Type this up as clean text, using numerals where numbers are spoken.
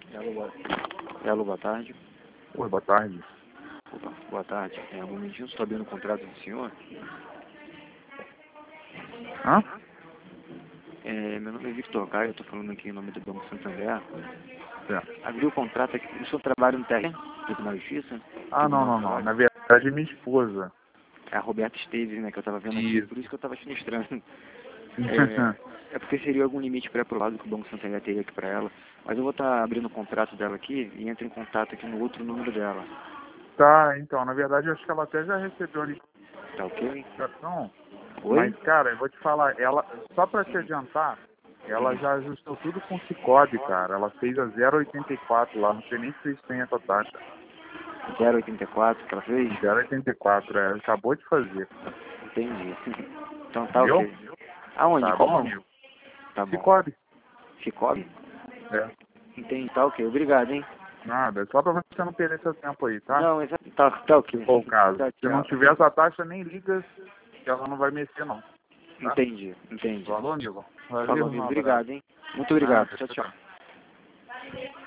Alô, boa tarde. Oi, boa tarde. Opa, boa tarde. Um momentinho, estou abrindo o contrato do senhor. Hã? Meu nome é Victor Caio, eu estou falando aqui em nome do Banco Santander. Certo. Abri o contrato aqui. O senhor trabalha no TRE, Tribunal de Justiça? Ah, não, Tribunal do não, não. Trabalho? Na verdade, é minha esposa. É a Roberta Esteves, né, que eu estava vendo aqui, Isso. por isso que eu estava achando estranho. É porque seria algum limite pré-aprovado que o Banco Santander teria aqui para ela. Mas eu vou estar abrindo o contrato dela aqui e entro em contato aqui no outro número dela. Tá, então, na verdade, eu acho que ela até já recebeu a Tá ok? licitação. Oi? Mas, cara, eu vou te falar, ela, só pra te adiantar, ela já ajustou tudo com o Cicobi, cara. Ela fez a 0,84 lá, não sei nem se isso tem essa taxa. 0,84 que ela fez? 0,84, acabou de fazer. Entendi. Então tá Viu? ok. Aonde? Tá Qual bom, banco? amigo? Tá bom. Cicobi. Cicobi? É. Entendi, tá ok. Obrigado, hein? Nada, é só pra você não perder seu tempo aí, tá? Não, tá ok. Se for o caso. Tá, Se não tchau. tiver essa taxa, nem liga, que ela não vai mexer, não. Tá? Entendi. Falou, amigo? Falou, Valeu, um amigo. abraço. Obrigado, hein? Muito obrigado. Nada, Tchau, tchau, tchau. tchau.